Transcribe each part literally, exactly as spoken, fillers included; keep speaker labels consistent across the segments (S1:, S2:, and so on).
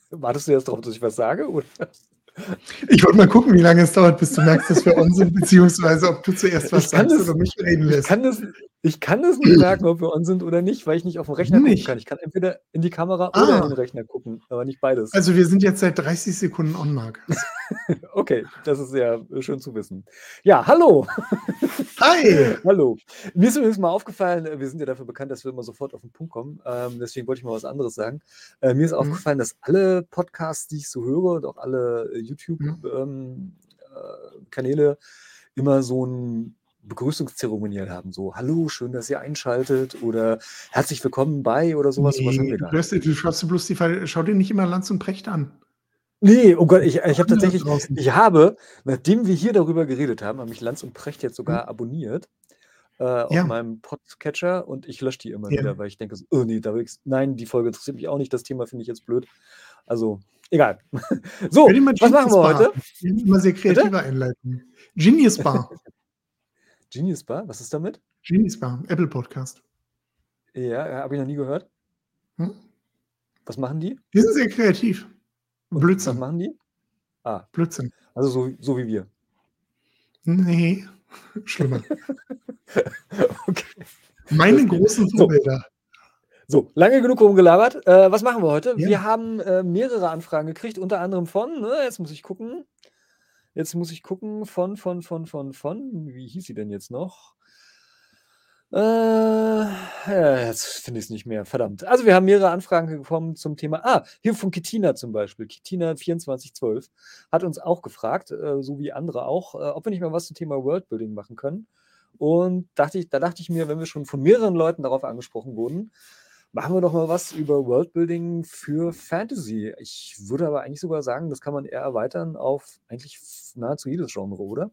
S1: Wartest du jetzt drauf, dass ich was sage? Oder?
S2: Ich wollte mal gucken, wie lange es dauert, bis du merkst, dass wir on sind, beziehungsweise ob du zuerst was
S1: Ich kann
S2: sagst
S1: das,
S2: oder mich reden
S1: ich
S2: lässt.
S1: kann das, ich kann das nicht merken, ob wir on sind oder nicht, weil ich nicht auf dem Rechner gucken
S2: Nicht.
S1: kann. Ich kann entweder in die Kamera oder in
S2: Ah,
S1: den Rechner gucken, aber nicht beides.
S2: also wir sind jetzt seit dreißig Sekunden on, Markus.
S1: Okay, das ist ja schön zu wissen. Ja, hallo.
S2: Hi!
S1: Hallo. Mir ist übrigens mal aufgefallen, äh, wir sind ja dafür bekannt, dass wir immer sofort auf den Punkt kommen. Ähm, deswegen wollte ich mal was anderes sagen. Äh, mir ist
S2: Hm,
S1: aufgefallen, dass alle Podcasts, die ich so höre und auch alle äh,
S2: hm.
S1: YouTube-Kanäle immer so ein Begrüßungszeremoniell haben. So, hallo, schön, dass ihr einschaltet oder herzlich willkommen bei oder sowas. Sowas haben
S2: Nee,
S1: wir
S2: du,
S1: gar nicht.
S2: hörst, du schaust dir bloß die Fall, schau dir nicht immer Lanz und Precht an.
S1: Nee, oh Gott, ich, ich habe
S2: Andere
S1: tatsächlich,
S2: draußen.
S1: ich habe, nachdem wir hier darüber geredet haben, haben mich Lanz und Precht jetzt
S2: Hm?
S1: sogar abonniert äh, auf
S2: Ja,
S1: meinem Podcatcher und ich lösche die immer
S2: ja.
S1: wieder, weil ich denke, so, oh nee, da will ich, nein, die Folge interessiert mich auch nicht, das Thema finde ich jetzt blöd. Also, egal.
S2: Hör
S1: So,
S2: dir mal
S1: was machen
S2: Genius
S1: wir
S2: Bar
S1: heute?
S2: an. Die haben immer sehr
S1: Bitte?
S2: kreative Einleitungen. Genius Bar.
S1: Genius Bar, was ist damit?
S2: Genius Bar, Apple Podcast.
S1: Ja, habe ich noch nie gehört.
S2: Hm?
S1: Was machen die?
S2: Die sind sehr kreativ.
S1: Und was
S2: Blödsinn.
S1: machen die? Ah,
S2: Blödsinn.
S1: also so, so wie wir.
S2: Nee, schlimmer.
S1: Okay.
S2: Meine
S1: Das geht.
S2: großen
S1: So,
S2: Vorbilder.
S1: so, lange genug rumgelabert. Äh, was machen wir heute?
S2: Ja.
S1: Wir haben äh, mehrere Anfragen gekriegt, unter anderem von, ne, jetzt muss ich gucken, jetzt muss ich gucken, von, von, von, von, von, wie hieß sie denn jetzt noch? Äh, ja, jetzt finde ich es nicht mehr, verdammt. Also wir haben mehrere Anfragen bekommen zum Thema, ah, hier von Kitina zum Beispiel, Kitina vierundzwanzig zwölf hat uns auch gefragt, äh, so wie andere auch, äh, ob wir nicht mal was zum Thema Worldbuilding machen können. Und dachte ich, da dachte ich mir, wenn wir schon von mehreren Leuten darauf angesprochen wurden, machen wir doch mal was über Worldbuilding für Fantasy. Ich würde aber eigentlich sogar sagen, das kann man eher erweitern auf eigentlich nahezu jedes Genre, oder?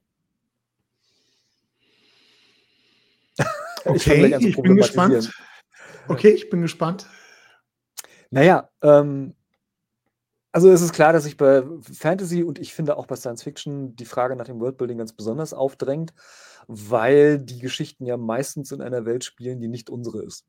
S1: Ich fange gleich
S2: Okay,
S1: an zu
S2: ich bin
S1: problematisieren.
S2: gespannt. Okay, ich bin gespannt.
S1: Naja, ähm, also es ist klar, dass sich bei Fantasy und ich finde auch bei Science Fiction die Frage nach dem Worldbuilding ganz besonders aufdrängt, weil die Geschichten ja meistens in einer Welt spielen, die nicht unsere ist.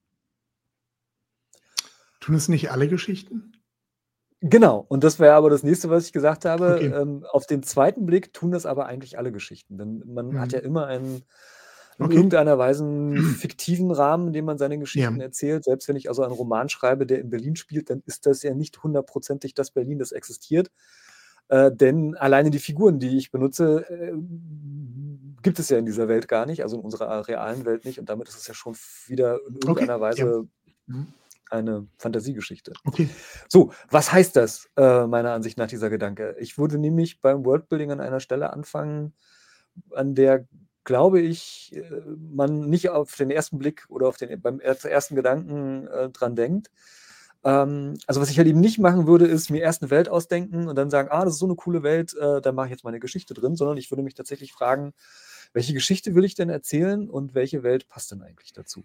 S2: Tun es nicht alle Geschichten?
S1: Genau, und das wäre aber das nächste, was ich gesagt habe.
S2: Okay.
S1: Ähm, auf den zweiten Blick tun das aber eigentlich alle Geschichten. Denn man hat ja
S2: Hm.
S1: immer einen in
S2: Okay.
S1: irgendeiner Weise einen fiktiven Rahmen, in dem man seine
S2: Ja.
S1: Geschichten erzählt. Selbst wenn ich also einen Roman schreibe, der in Berlin spielt, dann ist das ja nicht hundertprozentig das Berlin, das existiert. Äh, denn alleine die Figuren, die ich benutze, äh, gibt es ja in dieser Welt gar nicht, also in unserer realen Welt nicht. Und damit ist es ja schon f- wieder in
S2: Okay.
S1: irgendeiner
S2: Ja.
S1: Weise
S2: Hm.
S1: eine Fantasiegeschichte.
S2: Okay.
S1: So, was heißt das, äh, meiner Ansicht nach, dieser Gedanke? Ich würde nämlich beim Worldbuilding an einer Stelle anfangen, an der, glaube ich, äh, man nicht auf den ersten Blick oder auf den, beim er- ersten Gedanken äh, dran denkt. Ähm, also was ich halt eben nicht machen würde, ist mir erst eine Welt ausdenken und dann sagen, ah, das ist so eine coole Welt, äh, da mache ich jetzt meine Geschichte drin, sondern ich würde mich tatsächlich fragen, welche Geschichte will ich denn erzählen und welche Welt passt denn eigentlich dazu?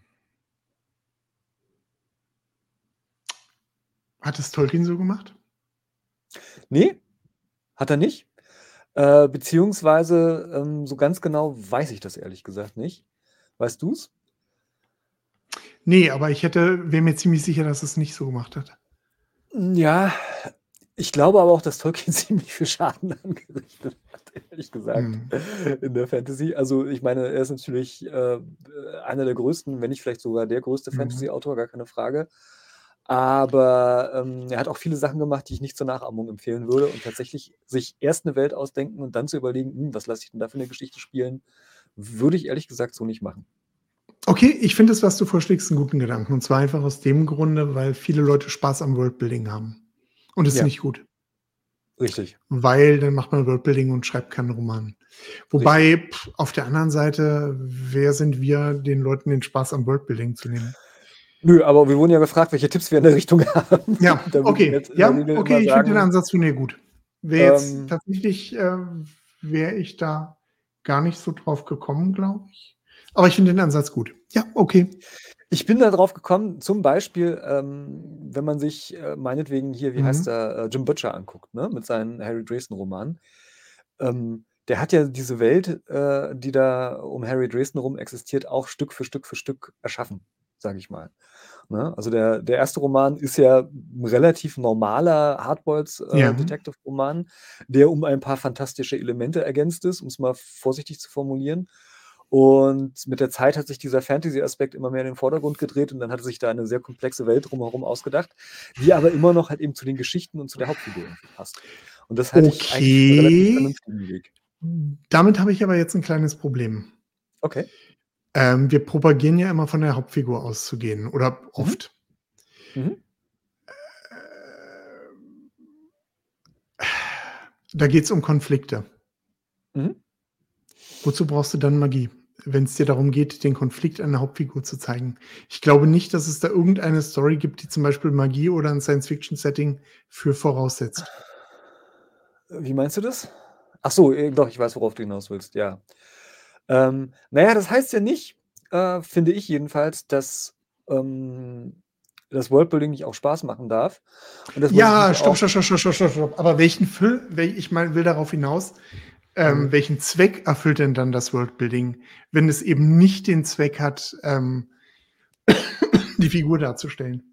S2: Hat es Tolkien so gemacht?
S1: Nee, hat er nicht. Äh, beziehungsweise ähm, so ganz genau weiß ich das ehrlich gesagt nicht. Weißt du's?
S2: Nee, aber ich hätte, wäre mir ziemlich sicher, dass es nicht so gemacht hat.
S1: Ja, ich glaube aber auch, dass Tolkien ziemlich viel Schaden angerichtet hat, ehrlich gesagt,
S2: Hm.
S1: in der Fantasy. Also ich meine, er ist natürlich äh, einer der größten, wenn nicht vielleicht sogar der größte
S2: Hm.
S1: Fantasy-Autor, gar keine Frage. Aber ähm, er hat auch viele Sachen gemacht, die ich nicht zur Nachahmung empfehlen würde. Und tatsächlich sich erst eine Welt ausdenken und dann zu überlegen, hm, was lasse ich denn da für eine Geschichte spielen, würde ich ehrlich gesagt so nicht machen.
S2: Okay, ich finde das, was du vorschlägst, einen guten Gedanken. Und zwar einfach aus dem Grunde, weil viele Leute Spaß am Worldbuilding haben. Und das ist
S1: Ja,
S2: nicht gut.
S1: richtig.
S2: Weil dann macht man Worldbuilding und schreibt keinen Roman. Wobei, pff, auf der anderen Seite, wer sind wir, den Leuten den Spaß am Worldbuilding zu nehmen?
S1: Nö, aber wir wurden ja gefragt, welche Tipps wir in der Richtung haben.
S2: Ja,
S1: Da würde ich
S2: okay.
S1: jetzt in
S2: Ja,
S1: der Regel
S2: okay,
S1: immer
S2: ich finde den
S1: sagen,
S2: Ansatz von dir gut. Wäre jetzt
S1: ähm,
S2: tatsächlich, äh, wäre ich da gar nicht so drauf gekommen, glaube ich. Aber ich finde den Ansatz gut. Ja, okay.
S1: ich bin da drauf gekommen, zum Beispiel, ähm, wenn man sich äh, meinetwegen hier, wie heißt
S2: Mhm.
S1: er, äh, Jim Butcher anguckt, ne, mit seinen Harry Dresden-Romanen. Ähm, der hat ja diese Welt, äh, die da um Harry Dresden rum existiert, auch Stück für Stück für Stück erschaffen. sage ich mal. Ne? Also der, der erste Roman ist ja ein relativ normaler Hardboiled äh,
S2: Ja.
S1: Detective-Roman, der um ein paar fantastische Elemente ergänzt ist, um es mal vorsichtig zu formulieren. Und mit der Zeit hat sich dieser Fantasy-Aspekt immer mehr in den Vordergrund gedreht und dann hat sich da eine sehr komplexe Welt drumherum ausgedacht, die aber immer noch halt eben zu den Geschichten und zu der Hauptfigur irgendwie passt. Und das halte ich eigentlich für einen relativ
S2: Okay.
S1: vernünftigen Weg.
S2: Damit habe ich aber jetzt ein kleines Problem.
S1: Okay.
S2: Ähm, wir propagieren ja immer von der Hauptfigur auszugehen oder
S1: Mhm.
S2: oft.
S1: Mhm.
S2: Da geht es um Konflikte.
S1: Mhm.
S2: Wozu brauchst du dann Magie, wenn es dir darum geht, den Konflikt an der Hauptfigur zu zeigen? Ich glaube nicht, dass es da irgendeine Story gibt, die zum Beispiel Magie oder ein Science-Fiction-Setting für voraussetzt.
S1: Wie meinst du das? Ach so, äh, doch, ich weiß, worauf du hinaus willst, ja. Ähm, na ja, das heißt ja nicht, äh, finde ich jedenfalls, dass, ähm, das Worldbuilding nicht auch Spaß machen darf und dass man sich
S2: Ja,
S1: nicht
S2: stopp,
S1: auch
S2: stopp, stopp, stopp, stopp, stopp, stopp. Aber welchen Füll, wel ich meine, will darauf hinaus, ähm,
S1: Mhm.
S2: welchen Zweck erfüllt denn dann das Worldbuilding, wenn es eben nicht den Zweck hat, ähm, die Figur darzustellen?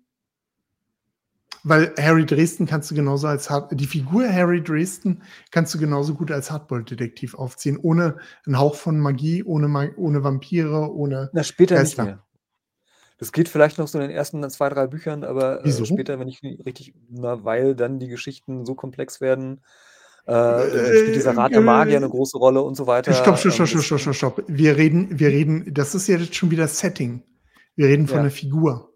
S2: Weil Harry Dresden kannst du genauso als Hard die Figur Harry Dresden kannst du genauso gut als Hardboiled-Detektiv aufziehen, ohne einen Hauch von Magie, ohne Ma ohne Vampire, ohne
S1: Na, später nicht
S2: Geister.
S1: mehr. Das geht vielleicht noch so in den ersten zwei, drei Büchern, aber, äh,
S2: Wieso?
S1: später, wenn ich richtig na, weil dann die Geschichten so komplex werden, äh, dann dann spielt dieser
S2: Äh,
S1: Rat der Magier 'ne
S2: äh,
S1: große Rolle und so
S2: stopp,
S1: weiter.
S2: stopp,
S1: Ähm,
S2: stopp, stopp,
S1: das
S2: stopp, stopp, stopp. Wir reden wir reden das ist ja jetzt schon wieder Setting. Wir reden von
S1: Ja.
S2: 'ner Figur.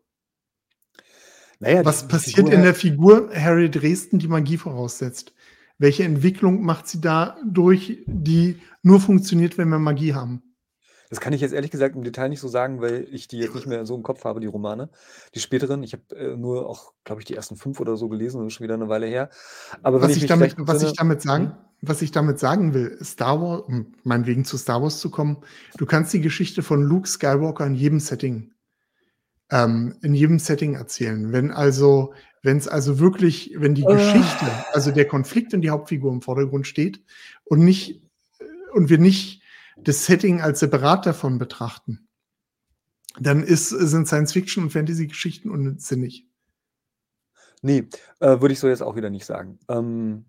S1: Na ja,
S2: Was
S1: die die
S2: passiert
S1: Figur
S2: in der Figur Harry Dresden, die Magie voraussetzt? Welche Entwicklung macht sie da durch, die nur funktioniert, wenn wir Magie haben?
S1: Das kann ich jetzt ehrlich gesagt im Detail nicht so sagen, weil ich die jetzt nicht mehr so im Kopf habe, die Romane. Die späteren. Ich habe, äh, nur auch, glaube ich, die ersten fünf oder so gelesen und das ist schon wieder 'ne Weile her. Aber wenn
S2: Was
S1: ich
S2: ich
S1: mich
S2: damit
S1: recht
S2: was ich
S1: entsinne
S2: damit sagen
S1: mhm.
S2: was ich damit sagen will, Star War um meinetwegen zu Star Wars zu kommen, du kannst die Geschichte von Luke Skywalker in jedem Setting ähm, in jedem Setting erzählen. Wenn also wenn's also wirklich wenn die Geschichte, also der Konflikt und die Hauptfigur im Vordergrund steht und nicht äh, und wir nicht das Setting als separat davon betrachten dann ist sind Science-Fiction und Fantasy-Geschichten unsinnig.
S1: Ne, äh, würde ich so jetzt auch wieder nicht sagen. Ähm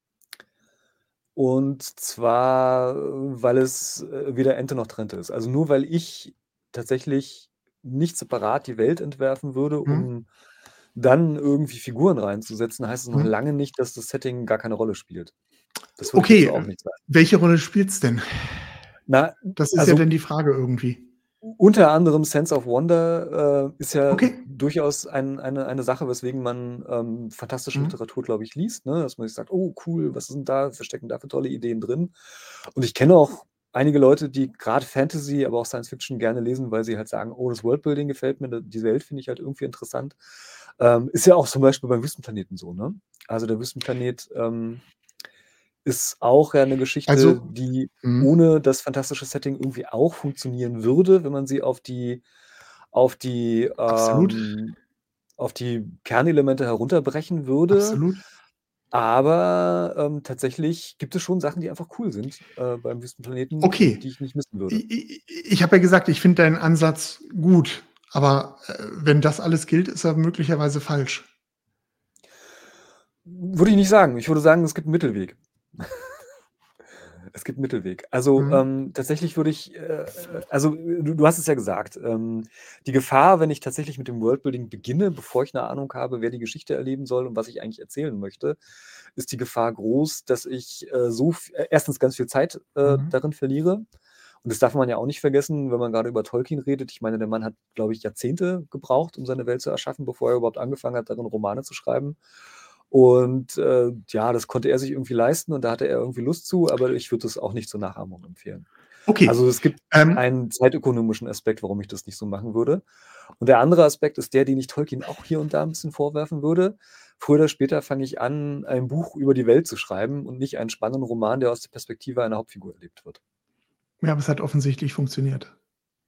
S1: und zwar, äh, weil es, äh, weder Ente noch Trente ist. Also, nur weil ich tatsächlich nicht separat die Welt entwerfen würde,
S2: Mhm.
S1: um dann irgendwie Figuren reinzusetzen, heißt es noch
S2: Mhm.
S1: lange nicht, dass das Setting gar keine Rolle spielt. Das würde ich jetzt
S2: Okay,
S1: so auch nicht sagen.
S2: welche Rolle spielt's denn?
S1: Na,
S2: Das ist ja
S1: also
S2: dann die Frage irgendwie.
S1: u unter anderem Sense of Wonder, äh, ist ja
S2: Okay.
S1: durchaus ein eine eine Sache, weswegen man, ähm, fantastische
S2: Mhm.
S1: Literatur, glaube ich, liest, ne? Dass man sich sagt: „Oh cool, was ist 'n da was stecken da für tolle Ideen drin?“ Und ich kenne auch einige Leute, die grad Fantasy, aber auch Science Fiction gerne lesen, weil sie halt sagen: „Oh, das Worldbuilding gefällt mir, d die Welt finde ich halt irgendwie interessant.“ Ähm, ist ja auch zum Beispiel beim Wüstenplaneten so, ne? Also, der Wüstenplanet, ähm, ist auch ja 'ne Geschichte,
S2: Also
S1: die
S2: mhm.
S1: ohne das fantastische Setting irgendwie auch funktionieren würde, wenn man sie auf die auf die,
S2: Absolut.
S1: ähm auf die Kernelemente herunterbrechen würde.
S2: Absolut.
S1: Aber, ähm, tatsächlich gibt es schon Sachen, die einfach cool sind, äh, beim Wüstenplaneten und
S2: Okay.
S1: die ich nicht missen würde.
S2: I i i ich habe ja gesagt, ich finde deinen Ansatz gut, aber, äh, wenn das alles gilt, ist er möglicherweise falsch.
S1: Würde ich nicht sagen. Ich würde sagen, es gibt 'n Mittelweg. Es gibt 'n Mittelweg. Also,
S2: Mhm.
S1: ähm, tatsächlich würde ich, äh, äh also, du du hast es ja gesagt, ähm, die Gefahr, wenn ich tatsächlich mit dem Worldbuilding beginne, bevor ich 'ne Ahnung habe, wer die Geschichte erleben soll und was ich eigentlich erzählen möchte, ist die Gefahr groß, dass ich, äh, so v äh, erstens ganz viel Zeit, äh,
S2: Mhm.
S1: darin verliere. Und das darf man ja auch nicht vergessen, wenn man grade über Tolkien redet. Ich meine, der Mann hat, glaube ich, Jahrzehnte gebraucht, um seine Welt zu erschaffen, bevor er überhaupt angefangen hat, darin Romane zu schreiben. Und, äh, ja, das konnte er sich irgendwie leisten und da hatte er irgendwie Lust zu, aber ich würde das auch nicht zur Nachahmung empfehlen.
S2: Okay,
S1: Also, es gibt
S2: ähm
S1: einen zeitökonomischen Aspekt, warum ich das nicht so machen würde. Und der andere Aspekt ist der, den ich Tolkien auch hier und da 'n bisschen vorwerfen würde. Früher oder später fange ich an, ein Buch über die Welt zu schreiben und nicht einen spannenden Roman, der aus der Perspektive einer Hauptfigur erlebt wird.
S2: Ja, aber es hat offensichtlich funktioniert.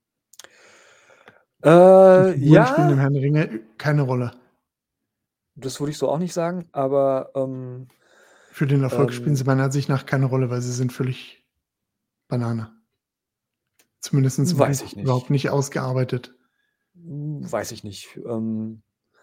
S2: Die
S1: Äh,
S2: Figuren spielen im
S1: ja.
S2: Herrn der Ringe keine Rolle.
S1: Das würde ich so auch nicht sagen, aber, ähm
S2: Für den Erfolg spielen
S1: ähm
S2: sie meiner Ansicht nach keine Rolle, weil sie sind völlig Banane. Zumindest im
S1: Weiß
S2: Buch
S1: ich nicht.
S2: überhaupt nicht ausgearbeitet.
S1: Hm, weiß ich nicht. Ähm,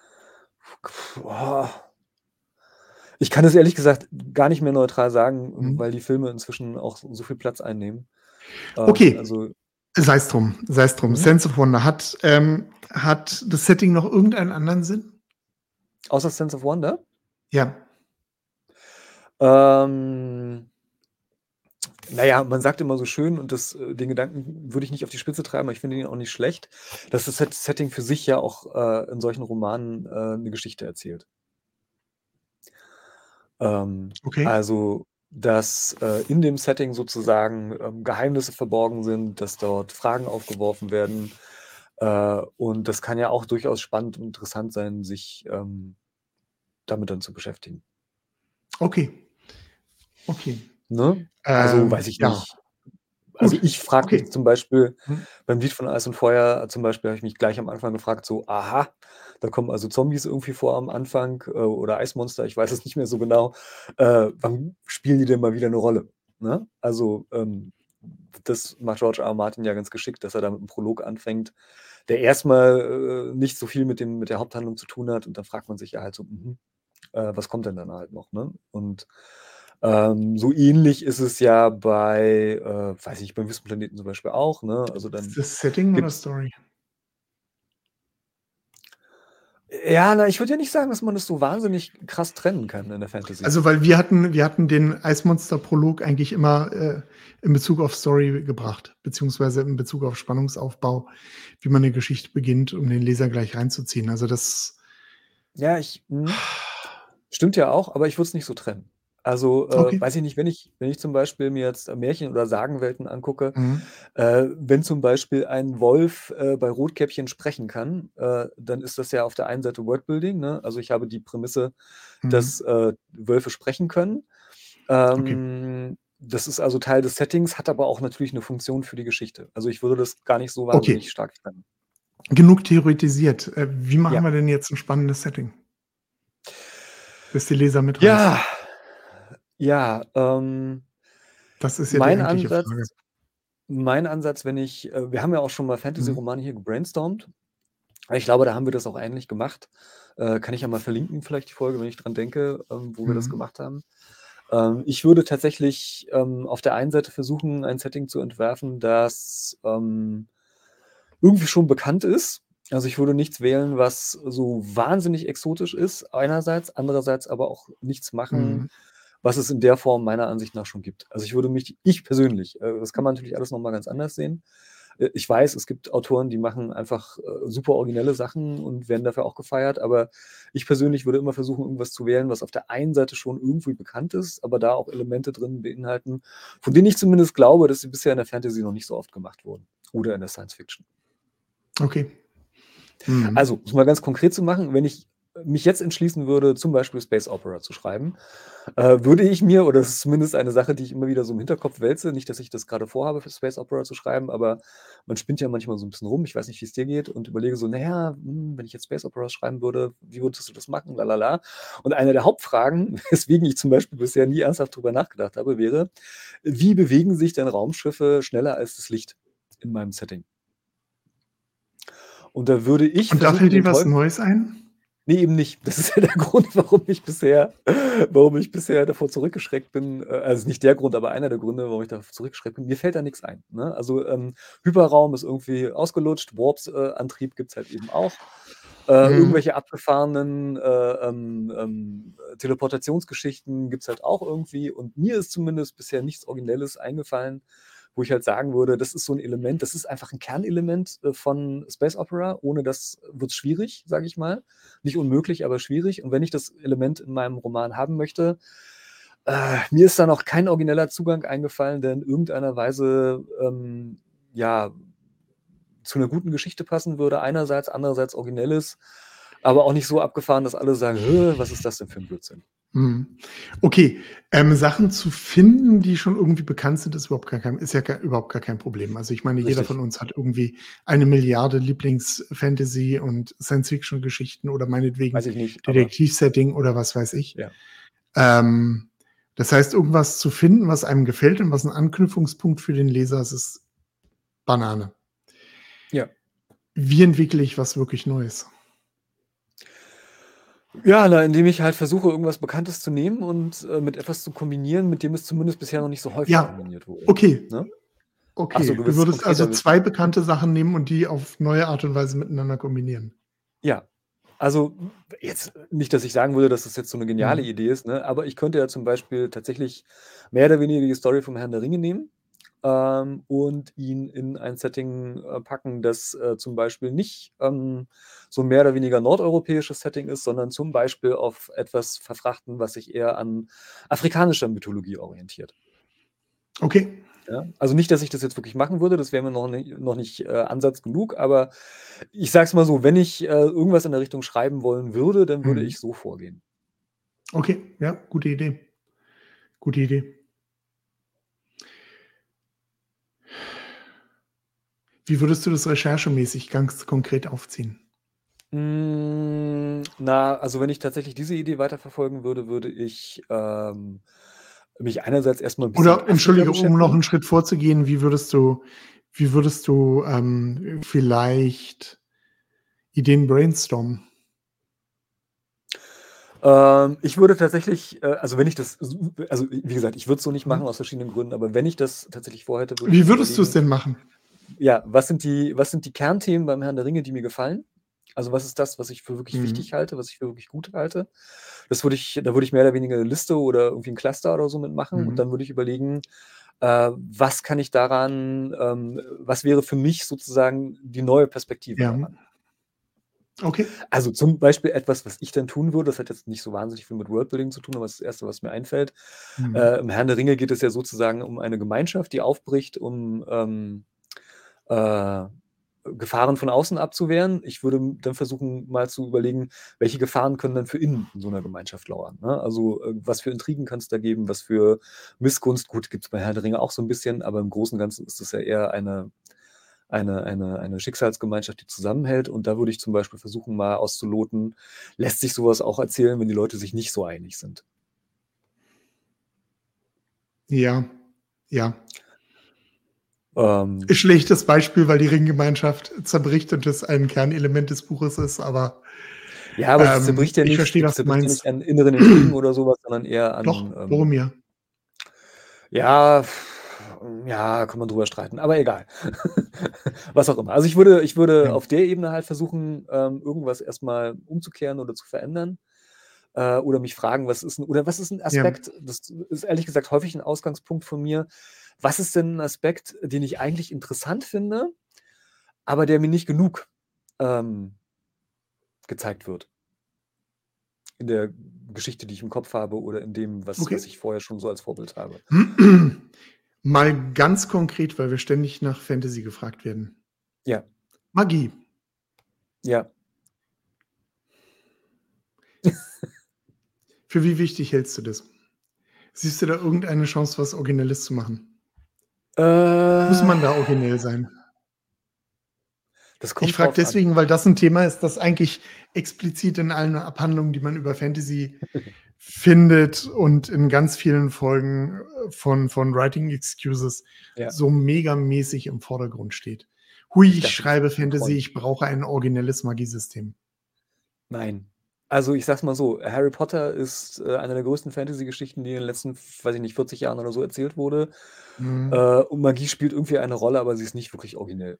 S1: oh. Ich kann es ehrlich gesagt gar nicht mehr neutral sagen,
S2: Mhm.
S1: weil die Filme inzwischen auch so viel Platz einnehmen. Ähm,
S2: Okay,
S1: also
S2: sei's drum, sei's drum.
S1: Mhm.
S2: Sense of Wonder. Hat, ähm hat das Setting noch irgendeinen anderen Sinn?
S1: Außer Sense of Wonder?
S2: Ja.
S1: Ähm na ja, man sagt immer so schön und das äh, den Gedanken würde ich nicht auf die Spitze treiben, aber ich finde ihn auch nicht schlecht, dass das Set Setting für sich ja auch, äh, in solchen Romanen, äh, 'ne Geschichte erzählt. Ähm,
S2: Okay.
S1: also, dass, äh, in dem Setting sozusagen, ähm, Geheimnisse verborgen sind, dass dort Fragen aufgeworfen werden. Äh, und das kann ja auch durchaus spannend und interessant sein, sich, ähm, damit dann zu beschäftigen.
S2: Okay. Okay.
S1: Ne? Also,
S2: Ähm,
S1: weiß ich
S2: ja.
S1: nicht. Also,
S2: Gut,
S1: ich frage mich
S2: okay.
S1: zum Beispiel
S2: Mhm.
S1: beim Lied von Eis und Feuer zum Beispiel habe ich mich gleich am Anfang gefragt so: „Aha, da kommen also Zombies irgendwie vor am Anfang, äh, oder Eismonster“, ich weiß es nicht mehr so genau. Äh, wann spielen die denn mal wieder 'ne Rolle, ne? Also, ähm, das macht George R. R. Martin ja ganz geschickt, dass er da mit 'm Prolog anfängt, der erst mal, äh, nicht so viel mit dem mit der Haupthandlung zu tun hat und dann fragt man sich ja halt so: „Mhm, äh, was kommt denn dann halt noch“, ne? Und, ähm, so ähnlich ist es ja bei, äh, weiß ich, beim Wüstenplaneten zum Beispiel auch, ne? Also,
S2: Ist
S1: dann
S2: das Setting oder
S1: gibt's
S2: Story?
S1: Ja, na, ich würde ja nicht sagen, dass man das so wahnsinnig krass trennen kann in der Fantasy.
S2: Also, weil wir hatten wir hatten den Eismonster-Prolog eigentlich immer, äh, in Bezug auf Story gebracht, beziehungsweise in Bezug auf Spannungsaufbau, wie man 'ne Geschichte beginnt, um den Leser gleich reinzuziehen. Also, das
S1: Ja, ich mhm. Stimmt ja auch, aber ich würde es nicht so trennen. Also, äh,
S2: Okay.
S1: weiß ich nicht, wenn ich wenn ich zum Beispiel mir jetzt Märchen oder Sagenwelten angucke,
S2: Mhm.
S1: äh, wenn zum Beispiel ein Wolf, äh, bei Rotkäppchen sprechen kann, äh, dann ist das ja auf der einen Seite Worldbuilding, ne? Also, ich habe die Prämisse,
S2: Mhm.
S1: dass, äh, Wölfe sprechen können.
S2: Okay.
S1: Ähm, das ist also Teil des Settings, hat aber auch natürlich 'ne Funktion für die Geschichte. Also, ich würde das gar nicht so
S2: Okay.
S1: wahnsinnig stark trennen.
S2: Genug theoretisiert. Äh, wie machen
S1: Ja.
S2: wir denn jetzt 'n spannendes Setting? Das die Leser mitreißt.
S1: Ja. Ja, ähm
S2: Das ist ja die
S1: mein
S2: eigentliche Frage.
S1: Ansatz mein Ansatz, wenn ich äh, wir haben ja auch schon mal
S2: Mhm.
S1: Fantasy-Romane hier gebrainstormt. Ich glaube, da haben wir das auch ähnlich gemacht. Äh, kann ich ja mal verlinken, vielleicht die Folge, wenn ich dran denke, ähm, wo wir das
S2: Mhm.
S1: gemacht haben. Ähm, ich würde tatsächlich, ähm, auf der einen Seite versuchen, ein Setting zu entwerfen, das, ähm, irgendwie schon bekannt ist. Also, ich würde nichts wählen, was so wahnsinnig exotisch ist einerseits, andererseits aber auch nichts machen,
S2: Mhm.
S1: was es in der Form meiner Ansicht nach schon gibt. Also, ich würde mich ich persönlich, äh, das kann man natürlich alles noch mal ganz anders sehen. Äh, ich weiß, es gibt Autoren, die machen einfach, äh, super originelle Sachen und werden dafür auch gefeiert, aber ich persönlich würde immer versuchen, irgendwas zu wählen, was auf der einen Seite schon irgendwie bekannt ist, aber da auch Elemente drin beinhalten, von denen ich zumindest glaube, dass sie bisher in der Fantasy noch nicht so oft gemacht wurden oder in der Science Fiction.
S2: Okay. Mhm.
S1: Also, um's mal ganz konkret zu machen, wenn ich mich jetzt entschließen würde, zum Beispiel Space Opera zu schreiben, äh, würde ich mir oder das ist zumindest eine Sache, die ich immer wieder so im Hinterkopf wälze, nicht, dass ich das grade vorhabe, für Space Opera zu schreiben, aber man spinnt ja manchmal so 'n bisschen rum, ich weiß nicht, wie's dir geht und überlege so: „Na ja, hm, wenn ich jetzt Space Operas schreiben würde, wie würdest du das machen, la la la?“ Und eine der Hauptfragen, weswegen ich zum Beispiel bisher nie ernsthaft drüber nachgedacht habe, wäre: Wie bewegen sich denn Raumschiffe schneller als das Licht in meinem Setting? Und da würde ich
S2: Und da
S1: versuchen,
S2: fällt dir
S1: den
S2: was
S1: Teuf
S2: Neues ein?
S1: Ne, eben nicht. Das ist ja der Grund, warum ich bisher warum ich bisher davor zurückgeschreckt bin. Äh, also, nicht der Grund, aber einer der Gründe, warum ich davor zurückgeschreckt bin. Mir fällt da nix ein, ne? Also, ähm, Hyperraum ist irgendwie ausgelutscht, Warps äh, Antrieb gibt's halt eben auch. Äh,
S2: Mhm.
S1: irgendwelche abgefahrenen, äh, ähm, ähm, Teleportationsgeschichten gibt's halt auch irgendwie und mir ist zumindest bisher nichts Originelles eingefallen, wo ich halt sagen würde, das ist so 'n Element, das ist einfach 'n Kernelement, äh, von Space Opera. Ohne das wird's schwierig, sage ich mal. Nicht unmöglich, aber schwierig. Und wenn ich das Element in meinem Roman haben möchte äh, mir ist da noch kein origineller Zugang eingefallen, der in irgendeiner Weise, ähm, ja, zu 'ner guten Geschichte passen würde einerseits, andererseits originell ist, aber auch nicht so abgefahren, dass alle sagen: „Hä, was ist das denn für 'n Blödsinn?“
S2: Mhm. Okay, ähm, Sachen zu finden, die schon irgendwie bekannt sind, ist überhaupt gar kein ist ja gar überhaupt gar kein Problem. Also, ich meine, jeder
S1: Richtig.
S2: von uns hat irgendwie eine Milliarde Lieblings-Fantasy und Science-Fiction-Geschichten oder
S1: Weiß
S2: meinetwegen
S1: ich nicht, aber
S2: Detektiv-Setting oder was weiß ich.
S1: Ja.
S2: Ähm, das heißt, irgendwas zu finden, was einem gefällt und was 'n Anknüpfungspunkt für den Leser ist, ist Banane.
S1: Ja.
S2: Wie entwickle ich was wirklich Neues?
S1: Ja, na, indem ich halt versuche, irgendwas Bekanntes zu nehmen und, äh, mit etwas zu kombinieren, mit dem es zumindest bisher noch nicht so häufig
S2: Ja,
S1: kombiniert wurde,
S2: okay.
S1: ne? Ach so,
S2: Okay,
S1: du
S2: du
S1: willst es
S2: würdest also
S1: konkreter
S2: zwei
S1: wissen.
S2: bekannte Sachen nehmen und die auf neue Art und Weise miteinander kombinieren?
S1: Ja. Also, jetzt nicht, dass ich sagen würde, dass das jetzt so 'ne geniale
S2: Mhm.
S1: Idee ist, ne, aber ich könnte ja zum Beispiel tatsächlich mehr oder weniger die Story vom Herrn der Ringe nehmen, ähm, und ihn in ein Setting, äh, packen, das, äh, zum Beispiel nicht, ähm, so 'n mehr oder weniger nordeuropäisches Setting ist, sondern zum Beispiel auf etwas verfrachten, was sich eher an afrikanischer Mythologie orientiert.
S2: Okay.
S1: Ja, also nicht, dass ich das jetzt wirklich machen würde, das wäre mir noch ni noch nicht, äh, Ansatz genug, aber ich sage es mal so, wenn ich, äh, irgendwas in der Richtung schreiben wollen würde, dann würde
S2: Mhm.
S1: ich so vorgehen.
S2: Okay, ja, gute Idee. Gute Idee. Wie würdest du das recherchemäßig ganz konkret aufziehen?
S1: Hm, na, also wenn ich tatsächlich diese Idee weiterverfolgen würde, würde ich, ähm, mich einerseits erst mal 'n bisschen
S2: Oder
S1: mit Afrika
S2: entschuldige, um noch 'n
S1: beschäftigen.
S2: Schritt vorzugehen, wie würdest du wie würdest du, ähm, vielleicht Ideen brainstormen?
S1: Ähm, ich würde tatsächlich, äh also wenn ich das s also wie gesagt, ich würde es so nicht machen
S2: Mhm.
S1: aus verschiedenen Gründen, aber wenn ich das tatsächlich vorhätte, würde ich
S2: Wie
S1: mir
S2: würdest du's
S1: überlegen
S2: denn machen?
S1: ja, was sind die was sind die Kernthemen beim Herrn der Ringe, die mir gefallen? Also, was ist das, was ich für wirklich wichtig
S2: Mhm.
S1: halte, was ich für wirklich gut halte? Das würde ich da würde ich mehr oder weniger 'ne Liste oder irgendwie 'n Cluster oder so mit machen und
S2: Mhm.
S1: dann würde ich überlegen, äh, was kann ich daran ähm, was wäre für mich sozusagen die neue Perspektive
S2: Ja.
S1: daran?
S2: Okay.
S1: Also, zum Beispiel etwas, was ich dann tun würde, das hat jetzt nicht so wahnsinnig viel mit Worldbuilding zu tun, aber das ist das Erste, was mir einfällt.
S2: Mhm.
S1: Äh, im Herrn der Ringe geht es ja sozusagen um eine Gemeinschaft, die aufbricht, um, ähm, äh, Gefahren von außen abzuwehren. Ich würde m dann versuchen, mal zu überlegen, welche Gefahren können denn für innen in so 'ner Gemeinschaft lauern, ne? Also, äh, was für Intrigen kann's da geben, was für Missgunst gut, gibt's bei Herr der Ringe auch so 'n bisschen, aber im Großen und Ganzen ist es ja eher eine eine eine eine Schicksalsgemeinschaft, die zusammenhält und da würde ich zum Beispiel versuchen, mal auszuloten, lässt sich so was auch erzählen, wenn die Leute sich nicht so einig sind?
S2: Ja, ja.
S1: Ähm.
S2: Schlechtes Beispiel, weil die Ringgemeinschaft zerbricht und das ein Kernelement des Buches ist, aber,
S1: Ja, aber sie
S2: ähm,
S1: zerbricht ja
S2: ich
S1: nicht
S2: verstehe,
S1: die
S2: was du
S1: zerbricht ja nicht
S2: meinst.
S1: an inneren Intrigen oder so was, sondern eher an,
S2: Doch,
S1: ähm
S2: Boromir.
S1: ja, ja, kann man drüber streiten, aber egal. Was auch immer. Also, ich würde ich würde
S2: Ja.
S1: auf der Ebene halt versuchen, ähm, irgendwas erst mal umzukehren oder zu verändern, äh, oder mich fragen, was ist 'n oder was ist 'n
S2: Ja.
S1: Aspekt das ist ehrlich gesagt häufig 'n Ausgangspunkt von mir. Was ist denn 'n Aspekt, den ich eigentlich interessant finde, aber der mir nicht genug, ähm gezeigt wird? In der Geschichte, die ich im Kopf habe oder in dem, was was
S2: Okay.
S1: ich vorher schon so als Vorbild habe.
S2: Mal ganz konkret, weil wir ständig nach Fantasy gefragt werden.
S1: Ja.
S2: Magie.
S1: Ja.
S2: Für wie wichtig hältst du das? Siehst du da irgendeine Chance, was Originelles zu machen? Muss
S1: Äh
S2: man da originell sein?
S1: Das
S2: Ich
S1: kommt
S2: frage
S1: drauf an.
S2: deswegen, weil das 'n Thema ist, das eigentlich explizit in allen Abhandlungen, die man über Fantasy findet und in ganz vielen Folgen, äh, von von Writing Excuses
S1: Ja.
S2: so megamäßig im Vordergrund steht. „Hui,
S1: Ich
S2: ich
S1: dachte, das
S2: schreibe
S1: wäre 'n
S2: Fantasy,
S1: Träumchen.
S2: ich brauche ein originelles Magiesystem.“
S1: Nein. Also, ich sage es mal so, Harry Potter ist, äh, eine der größten Fantasygeschichten, die in den letzten, f weiß ich nicht, vierzig Jahren oder so erzählt wurde. Äh,
S2: Mhm.
S1: und Magie spielt irgendwie eine Rolle, aber sie ist nicht wirklich originell.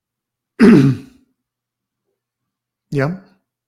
S2: Ja.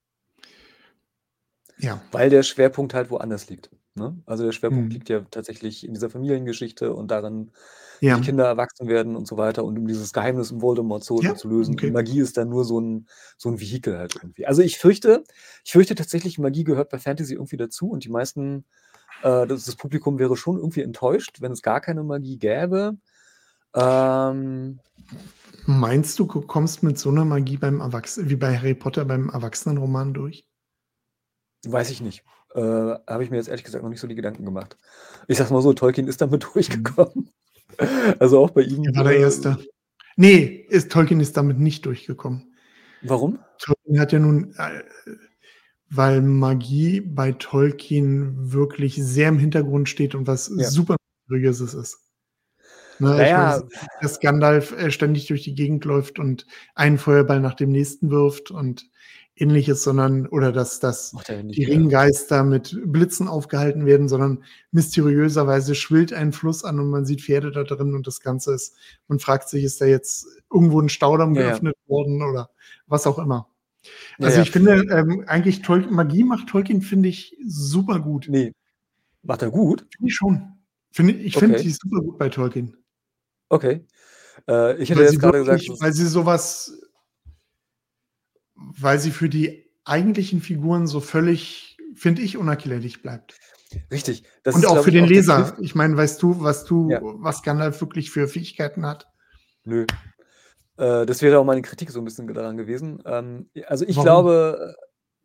S2: Ja.
S1: Weil der Schwerpunkt halt woanders liegt, ne? Also, der Schwerpunkt
S2: Mhm.
S1: liegt ja tatsächlich in dieser Familiengeschichte und darin, wie die
S2: Ja.
S1: Kinder erwachsen werden und so weiter und um dieses Geheimnis um Voldemort zu
S2: Ja,
S1: zu lösen. Und
S2: okay.
S1: Magie ist dann nur so 'n so 'n Vehikel halt irgendwie. Also, ich fürchte ich fürchte tatsächlich, Magie gehört bei Fantasy irgendwie dazu und die meisten äh, das das Publikum wäre schon irgendwie enttäuscht, wenn es gar keine Magie gäbe. Ähm
S2: Meinst du, du kommst mit so 'ner Magie beim Erwachs wie bei Harry Potter beim Erwachsenenroman durch?
S1: Weiß ich nicht. Äh, habe ich mir jetzt ehrlich gesagt noch nicht so die Gedanken gemacht. Ich sage es mal so, Tolkien ist damit
S2: Mhm.
S1: durchgekommen. Also, auch bei
S2: Er
S1: ihm,
S2: war der
S1: äh
S2: Erste. Ne, ist Tolkien ist damit nicht durchgekommen.
S1: Warum?
S2: Tolkien hat ja nun, äh weil Magie bei Tolkien wirklich sehr im Hintergrund steht und was
S1: Ja.
S2: super Mysteriöses ist. Ne, ich meine, es
S1: Naja,
S2: ist nicht, dass Gandalf äh, ständig durch die Gegend läuft und einen Feuerball nach dem nächsten wirft und ähnliches, sondern oder dass, dass
S1: macht er nicht
S2: die
S1: mehr.
S2: Ringgeister mit Blitzen aufgehalten werden, sondern mysteriöserweise schwillt ein Fluss an und man sieht Pferde da drin und das Ganze ist, man fragt sich, ist da jetzt irgendwo ein Staudamm
S1: Ja, ja.
S2: geöffnet worden oder was auch immer.
S1: Ja,
S2: Also
S1: ja.
S2: ich finde ähm, eigentlich Tol Magie macht Tolkien, finde ich, super gut.
S1: Nee. Macht er gut?
S2: Finde ich schon. Finde, ich finde
S1: Okay.
S2: die super gut bei Tolkien.
S1: Okay. Äh, ich hätte
S2: Weil
S1: jetzt
S2: sie
S1: gerade gesagt,
S2: wirklich,
S1: das
S2: weil sie sowas, weil sie für die eigentlichen Figuren so völlig, finde ich, unerklärlich bleibt.
S1: richtig. Das
S2: Und
S1: ist,
S2: auch
S1: glaube
S2: für
S1: ich,
S2: den
S1: auch der
S2: Leser.
S1: Kniff.
S2: Ich meine, weißt du, was du,
S1: Ja.
S2: was Gandalf wirklich für Fähigkeiten hat?
S1: Nö. Äh, das wäre auch meine Kritik so ein bisschen daran gewesen. Ähm, also ich
S2: Warum?
S1: glaube,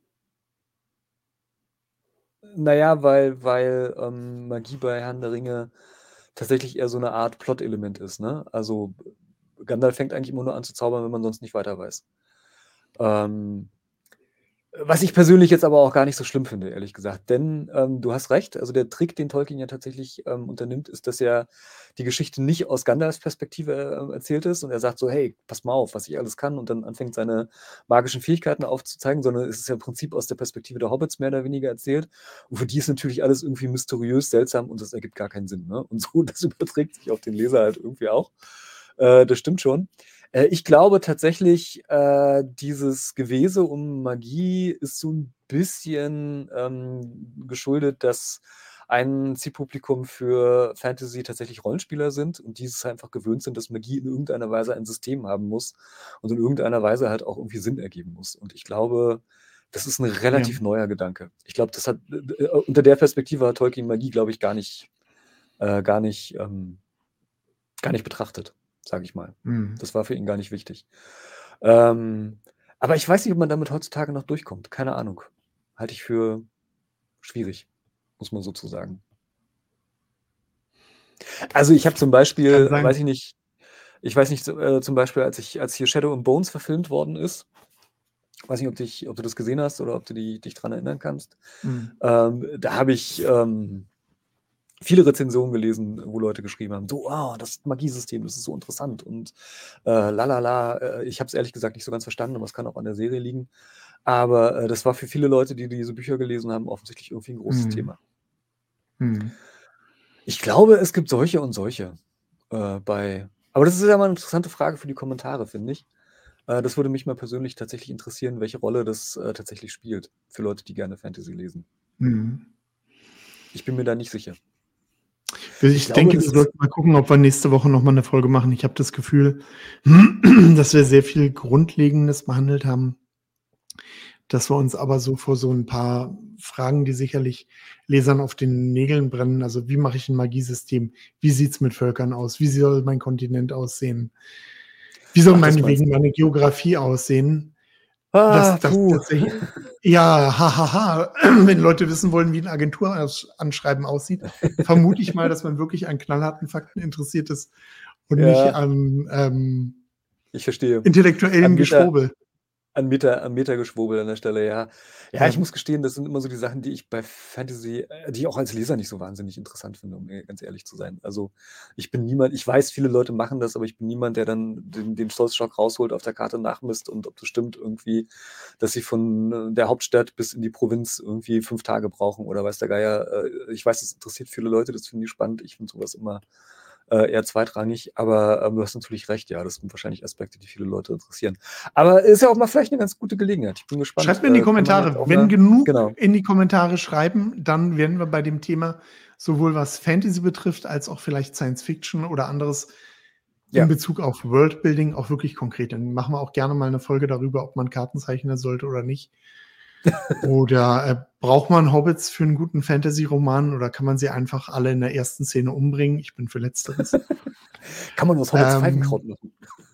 S1: naja, weil, weil ähm, Magie bei Herrn der Ringe tatsächlich eher so eine Art Plot-Element ist, ne? Also Gandalf fängt eigentlich immer nur an zu zaubern, wenn man sonst nicht weiter weiß. Ähm, was ich persönlich jetzt aber auch gar nicht so schlimm finde, ehrlich gesagt. Denn ähm, du hast recht, also der Trick, den Tolkien ja tatsächlich ähm, unternimmt, ist, dass er die Geschichte nicht aus Gandalfs Perspektive äh, erzählt ist und er sagt so, hey, pass mal auf, was ich alles kann und dann anfängt seine magischen Fähigkeiten aufzuzeigen, sondern es ist ja im Prinzip aus der Perspektive der Hobbits mehr oder weniger erzählt. Und für die ist natürlich alles irgendwie mysteriös, seltsam und das ergibt gar keinen Sinn. Ne? Und so, das überträgt sich auf den Leser halt irgendwie auch. Äh, das stimmt schon. Äh, ich glaube tatsächlich, äh, dieses Gewese um Magie ist so ein bisschen ähm, geschuldet, dass ein Zielpublikum für Fantasy tatsächlich Rollenspieler sind und die es einfach gewöhnt sind, dass Magie in irgendeiner Weise ein System haben muss und in irgendeiner Weise halt auch irgendwie Sinn ergeben muss. Und ich glaube, das ist ein relativ
S2: Ja.
S1: neuer Gedanke. Ich glaube, das hat äh, unter der Perspektive hat Tolkien Magie, glaube ich, gar nicht, äh, gar nicht, ähm, gar nicht betrachtet, sage ich mal.
S2: Hm.
S1: Das war für ihn gar nicht wichtig. Ähm, aber ich weiß nicht, ob man damit heutzutage noch durchkommt. Keine Ahnung. Halte ich für schwierig, muss man sozusagen. Also ich habe zum Beispiel,
S2: Kann sein.
S1: weiß ich nicht, ich weiß nicht, äh, zum Beispiel, als ich, als hier Shadow and Bones verfilmt worden ist, weiß nicht, ob, dich, ob du das gesehen hast oder ob du die, dich daran erinnern kannst.
S2: Hm.
S1: Ähm, da habe ich ähm, viele Rezensionen gelesen, wo Leute geschrieben haben, so, oh, das Magiesystem, das ist so interessant und äh, lalala, äh, ich habe es ehrlich gesagt nicht so ganz verstanden, aber es kann auch an der Serie liegen. Aber äh, das war für viele Leute, die diese Bücher gelesen haben, offensichtlich irgendwie ein großes
S2: Hm.
S1: Thema.
S2: Hm.
S1: Ich glaube, es gibt solche und solche äh, bei. Aber das ist ja mal eine interessante Frage für die Kommentare, finde ich. Äh, das würde mich mal persönlich tatsächlich interessieren, welche Rolle das äh, tatsächlich spielt für Leute, die gerne Fantasy lesen.
S2: Hm.
S1: Ich bin mir da nicht sicher.
S2: Ich,
S1: Ich glaube,
S2: denke,
S1: das
S2: wir
S1: ist-
S2: sollten mal gucken, ob wir nächste Woche nochmal eine Folge machen. Ich habe das Gefühl, dass wir sehr viel Grundlegendes behandelt haben, dass wir uns aber so vor so ein paar Fragen, die sicherlich Lesern auf den Nägeln brennen, also wie mache ich ein Magiesystem, wie sieht es mit Völkern aus, wie soll mein Kontinent aussehen, wie soll
S1: Ach, das meinst
S2: meinetwegen meine Geografie aussehen,
S1: Ah,
S2: dass das
S1: puh.
S2: tatsächlich, ja, hahaha, wenn Leute wissen wollen, wie ein Agenturanschreiben aussieht, vermute ich mal, dass man wirklich an knallharten Fakten interessiert ist und nicht
S1: Ja,
S2: an ähm,
S1: ich verstehe.
S2: intellektuellem
S1: An Meta,
S2: Geschwurbel.
S1: an Meta, an Meta-Geschwurbel an der Stelle, ja. Ja,
S2: Ja.
S1: ich muss gestehen, das sind immer so die Sachen, die ich bei Fantasy, äh, die ich auch als Leser nicht so wahnsinnig interessant finde, um äh, ganz ehrlich zu sein. Also ich bin niemand, ich weiß, viele Leute machen das, aber ich bin niemand, der dann den, den Stolzstock rausholt, auf der Karte nachmisst und ob das stimmt irgendwie, dass sie von äh, der Hauptstadt bis in die Provinz irgendwie fünf Tage brauchen oder weiß der Geier. Äh, ich weiß, das interessiert viele Leute, das finde ich spannend. Ich finde sowas immer äh, eher zweitrangig, aber ähm, du hast natürlich recht, ja, das sind wahrscheinlich Aspekte, die viele Leute interessieren. Aber ist ja auch mal vielleicht eine ganz gute Gelegenheit. Ich bin gespannt.
S2: Schreibt mir in die
S1: Äh, kann man jetzt
S2: Kommentare.
S1: auch
S2: Wenn
S1: mal-
S2: genug
S1: Genau.
S2: in die Kommentare schreiben, dann werden wir bei dem Thema sowohl was Fantasy betrifft, als auch vielleicht Science Fiction oder anderes
S1: Ja.
S2: in Bezug auf Worldbuilding auch wirklich konkret. Dann machen wir auch gerne mal eine Folge darüber, ob man Karten zeichnen sollte oder nicht. Oder äh, braucht man Hobbits für einen guten Fantasy-Roman oder kann man sie einfach alle in der ersten Szene umbringen? Ich bin für Letzteres.
S1: Kann man aus Hobbits
S2: Ähm,
S1: Pfeifenkraut machen?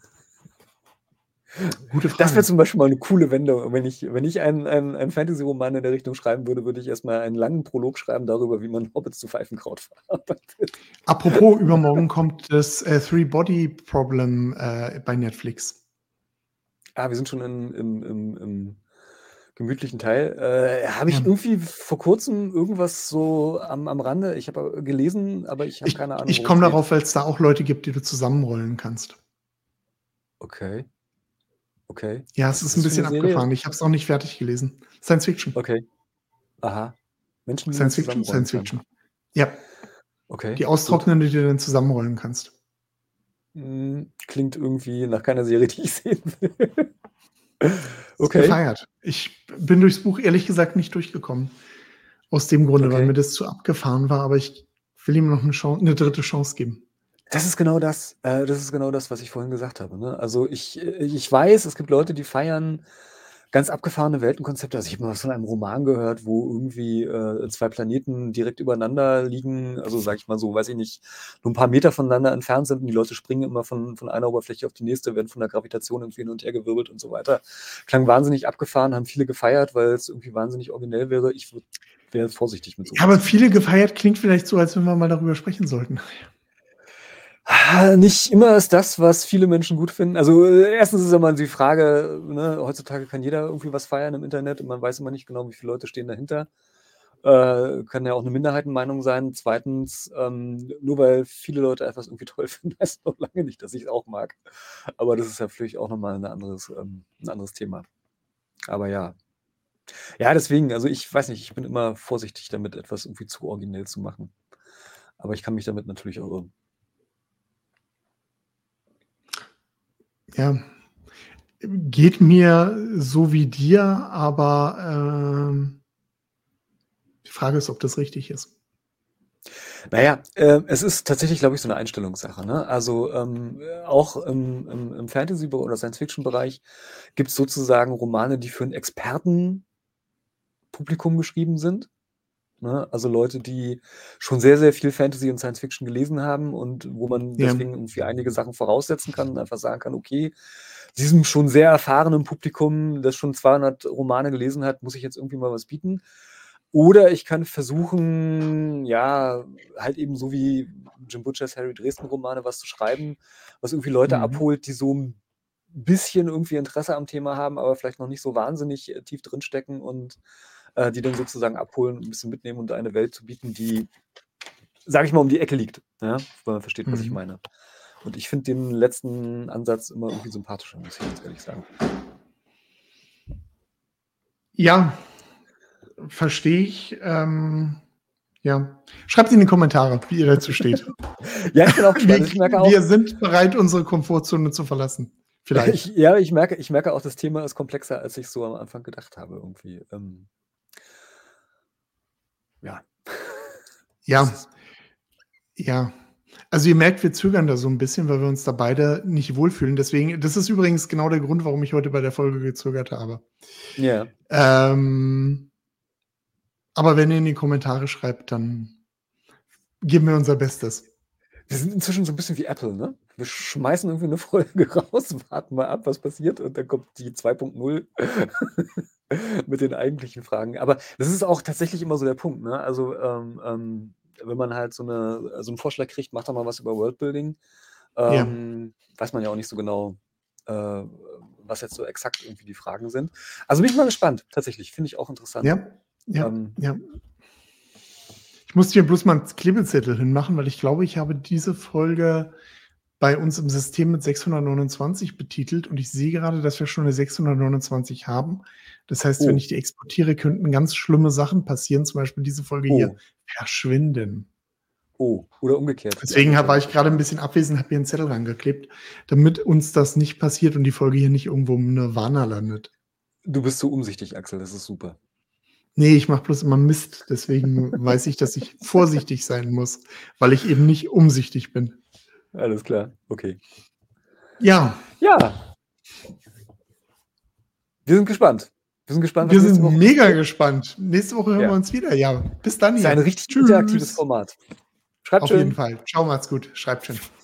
S2: Gute
S1: Das wäre
S2: Frage.
S1: zum Beispiel mal eine coole Wendung. Wenn ich, wenn ich einen, einen, einen Fantasy-Roman in der Richtung schreiben würde, würde ich erstmal einen langen Prolog schreiben darüber, wie man Hobbits zu Pfeifenkraut verarbeitet.
S2: Apropos, übermorgen kommt das äh, Three-Body-Problem äh, bei Netflix.
S1: Ah, wir sind schon in, im, im, im gemütlichen Teil. Äh, habe ich
S2: Ja.
S1: irgendwie vor kurzem irgendwas so am, am Rande, ich habe gelesen, aber ich habe
S2: Ich,
S1: keine Ahnung,
S2: ich
S1: worum
S2: komme
S1: es geht.
S2: darauf, weil es da auch Leute gibt, die du zusammenrollen kannst.
S1: Okay. Okay.
S2: Ja,
S1: Was
S2: es
S1: ist
S2: ist ein
S1: das für
S2: bisschen
S1: eine Serie?
S2: abgefahren. Ich habe es noch nicht fertig gelesen. Science Fiction.
S1: Okay. Aha. Menschen, die man
S2: Science Fiction,
S1: zusammenrollen
S2: Science
S1: kann.
S2: Fiction. Ja,
S1: Okay,
S2: die
S1: gut.
S2: austrocknen, die du dann zusammenrollen kannst.
S1: Hm, Klingt irgendwie nach keiner Serie, die ich sehen will.
S2: Ist
S1: Okay,
S2: gefeiert. Ich bin durchs Buch ehrlich gesagt nicht durchgekommen. Aus dem Grunde, weil
S1: okay.
S2: mir das zu abgefahren war, aber ich will ihm noch eine, Chance, eine dritte Chance geben.
S1: Das ist genau das. Äh, das ist genau das, was ich vorhin gesagt habe. Ne? Also ich, äh, ich weiß, es gibt Leute, die feiern ganz abgefahrene Weltenkonzepte. Also ich habe mal was von einem Roman gehört, wo irgendwie äh, zwei Planeten direkt übereinander liegen, also sag ich mal so, weiß ich nicht, nur ein paar Meter voneinander entfernt sind und die Leute springen immer von, von einer Oberfläche auf die nächste, werden von der Gravitation irgendwie hin und her gewirbelt und so weiter. Klang wahnsinnig abgefahren, haben viele gefeiert, weil es irgendwie wahnsinnig originell wäre. Ich würd- wäre jetzt vorsichtig mit sowas.
S2: Ja, aber viele gefeiert klingt vielleicht so, als wenn wir mal darüber sprechen sollten.
S1: Ah, Nicht immer ist das, was viele Menschen gut finden. Also äh, erstens ist immer die Frage, ne, heutzutage kann jeder irgendwie was feiern im Internet und man weiß immer nicht genau, wie viele Leute stehen dahinter. Äh, kann ja auch eine Minderheitenmeinung sein. Zweitens, ähm, nur weil viele Leute etwas irgendwie toll finden, heißt noch lange nicht, dass ich es auch mag. Aber das ist ja vielleicht auch nochmal ein anderes, ähm, ein anderes Thema. Aber ja. Ja, deswegen, also ich weiß nicht, ich bin immer vorsichtig damit, etwas irgendwie zu originell zu machen. Aber ich kann mich damit natürlich auch irren.
S2: Ja, geht mir so wie dir, aber ähm, die Frage ist, ob das richtig ist.
S1: Naja, äh, es ist tatsächlich, glaube ich, so eine Einstellungssache. Ne? Also ähm, äh, auch im, im, im Fantasy- oder Science-Fiction-Bereich gibt es sozusagen Romane, die für ein Expertenpublikum geschrieben sind. Ne? Also Leute, die schon sehr, sehr viel Fantasy und Science-Fiction gelesen haben und wo man
S2: Ja.
S1: deswegen irgendwie einige Sachen voraussetzen kann und einfach sagen kann, okay, diesem schon sehr erfahrenen Publikum, das schon zweihundert Romane gelesen hat, muss ich jetzt irgendwie mal was bieten. Oder ich kann versuchen, ja, halt eben so wie Jim Butchers Harry Dresden-Romane was zu schreiben, was irgendwie Leute
S2: Mhm.
S1: abholt, die so ein bisschen irgendwie Interesse am Thema haben, aber vielleicht noch nicht so wahnsinnig äh, tief drinstecken und äh, die dann sozusagen abholen, ein bisschen mitnehmen und eine Welt zu bieten, die, sage ich mal, um die Ecke liegt. Ja? Weil man versteht, was ich
S2: Mhm.
S1: meine. Und ich finde den letzten Ansatz immer irgendwie sympathischer, muss ich ganz ehrlich sagen.
S2: Ja, verstehe ich. Ähm, ja. Schreibt in die Kommentare, wie ihr dazu steht.
S1: Ja, ich bin auch gespannt.
S2: Wir,
S1: Ich merke auch,
S2: wir sind bereit, unsere Komfortzone zu verlassen. Vielleicht.
S1: ich, ja, ich merke, ich merke auch, das Thema ist komplexer, als ich so am Anfang gedacht habe, irgendwie. Ähm, ja.
S2: Ja.
S1: Das ist-
S2: Ja. Also ihr merkt, wir zögern da so ein bisschen, weil wir uns da beide nicht wohlfühlen. Deswegen, das ist übrigens genau der Grund, warum ich heute bei der Folge gezögert habe.
S1: Ja.
S2: Ähm, aber wenn ihr in die Kommentare schreibt, dann geben wir unser Bestes.
S1: Wir sind inzwischen so ein bisschen wie Apple, ne? Wir schmeißen irgendwie eine Folge raus, warten mal ab, was passiert und dann kommt die zwei Punkt null mit den eigentlichen Fragen. Aber das ist auch tatsächlich immer so der Punkt, ne? Also ähm, ähm, wenn man halt so, eine, so einen Vorschlag kriegt, macht doch mal was über Worldbuilding, ähm, weiß man ja auch nicht so genau, äh, was jetzt so exakt irgendwie die Fragen sind. Also bin ich mal gespannt, tatsächlich. Finde ich auch interessant.
S2: Ja, ja,
S1: Ähm,
S2: ja. Ich muss hier bloß mal einen Klebezettel hinmachen, weil ich glaube, ich habe diese Folge bei uns im System mit sechshundertneunundzwanzig betitelt und ich sehe gerade, dass wir schon eine sechshundertneunundzwanzig haben. Das heißt,
S1: Oh.
S2: wenn ich die exportiere, könnten ganz schlimme Sachen passieren, zum Beispiel diese Folge
S1: Oh.
S2: hier verschwinden.
S1: Oh, oder umgekehrt.
S2: Deswegen
S1: Ja,
S2: hab- war ich gerade ein bisschen abwesend, habe hier einen Zettel rangeklebt, damit uns das nicht passiert und die Folge hier nicht irgendwo im Nirvana landet.
S1: Du bist so umsichtig, Axel, das ist super.
S2: Nee, ich mache bloß immer Mist. Deswegen weiß ich, dass ich vorsichtig sein muss, weil ich eben nicht umsichtig bin.
S1: Alles klar, okay.
S2: Ja,
S1: Ja. Wir sind gespannt. Wir sind gespannt, was
S2: wir
S1: nächste
S2: sind
S1: Woche
S2: mega
S1: passiert.
S2: gespannt. Nächste Woche hören
S1: Ja.
S2: wir uns wieder. Ja, bis dann
S1: Das ist
S2: hier.
S1: ein richtig
S2: Tschüss.
S1: interaktives Format. Schreibt
S2: Auf
S1: schön.
S2: jeden Fall. Ciao, macht's gut. Schreibt schön.